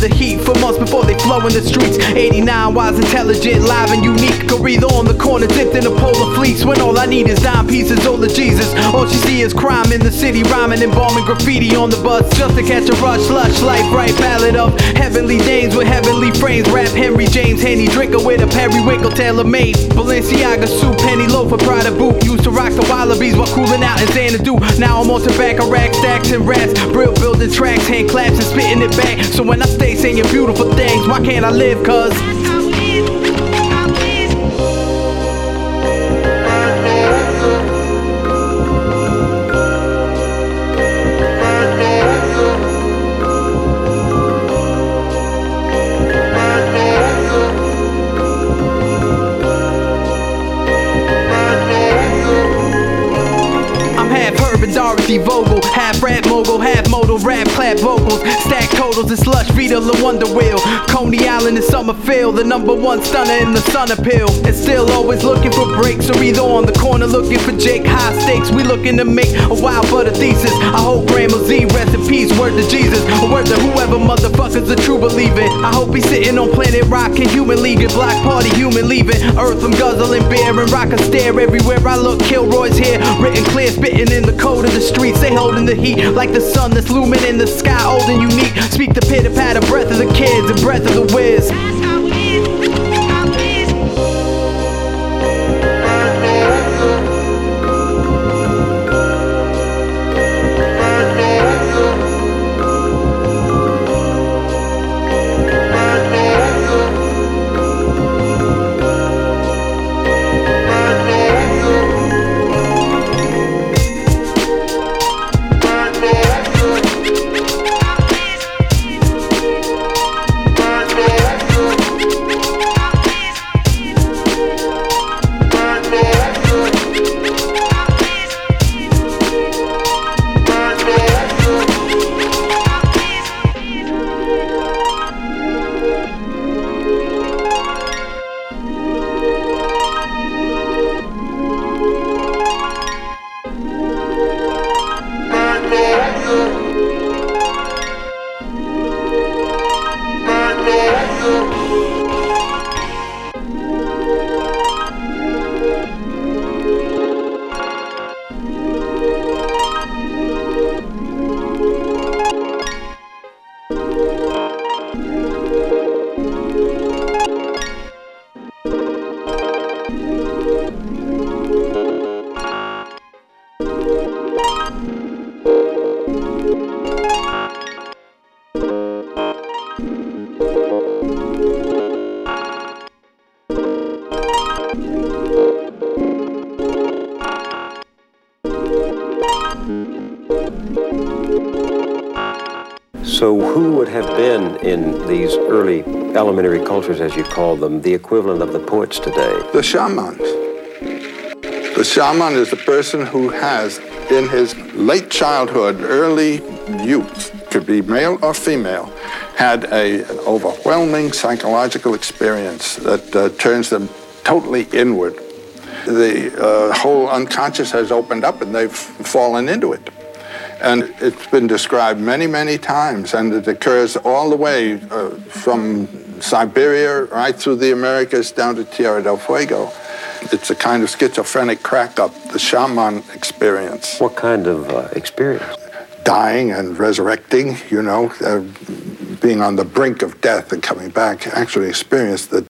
the heat for months before they flow in the streets. 89 wise, intelligent, live and unique. Go either on the corner, dipped in the polar fleece. When all I need is dime pieces, all of Jesus. All she see is crime in the city, rhyming, embalming graffiti on the bus just to catch a rush. Lush life, right ballad of heavenly dames with heavenly frames. Rap Henry James, Henny drinker with a periwinkle tailor made. Balenciaga suit, penny loafer, Prada boot. Used to rock the Wallabies while cooling out in Xanadu. Now I'm on tobacco rack, stacks and rats. Brill building tracks, hand claps and spitting it back. So when I stay saying beautiful things, why can't I live? Cause Dorothy Vogel, half rap mogul, half modal, rap clap vocals, stack totals and slush, Vita La Wonder Wheel, Coney Island and Summerfield, the #1 stunner in the sun appeal, and still always looking for breaks, or either on the corner looking for Jake. High stakes, we looking to make a wild butter thesis. I hope Grandma Z, rest in peace, word to Jesus, or word to whoever motherfuckers a true believing. I hope he's sitting on planet rock and human league and block party, human leaving Earth. I'm guzzling beer and rock and stare everywhere I look. Kilroy's here, written clear, spitting in the code of the streets. They holding the heat like the sun that's looming in the sky, old and unique. Speak the pitter patter, breath of the kids and breath of the whiz. So who would have been in these early elementary cultures, as you call them, the equivalent of the poets today? The shaman. The shaman is the person who has, in his late childhood, early youth, could be male or female, had an overwhelming psychological experience that turns them totally inward. The whole unconscious has opened up and they've fallen into it. And it's been described many, many times, and it occurs all the way from Siberia right through the Americas down to Tierra del Fuego. It's a kind of schizophrenic crack-up, the shaman experience. What kind of experience? Dying and resurrecting, you know, being on the brink of death and coming back, actually experience the